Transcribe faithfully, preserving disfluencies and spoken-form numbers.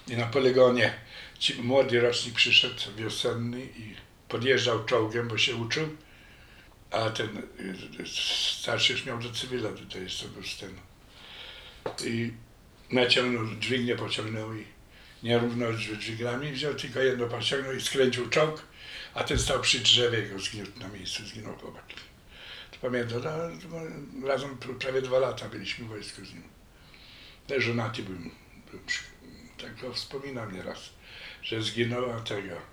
I na poligonie ci młody rocznik przyszedł, wiosenny, i podjeżdżał czołgiem, bo się uczył, a ten y, starszy już miał do cywila, tutaj jeszcze był z ten. I naciągnął, dźwignię pociągnął i nierówno z dźwigniami wziął, tylko jedno pociągnął i skręcił czołg, a ten stał przy drzewie i go zgniótł na miejscu, zginął chłopak. To pamiętam, no, razem prawie dwa lata byliśmy w wojsku z nim. Też żonaty byłem, byłem, tak go wspominam nieraz, że zginął, a tego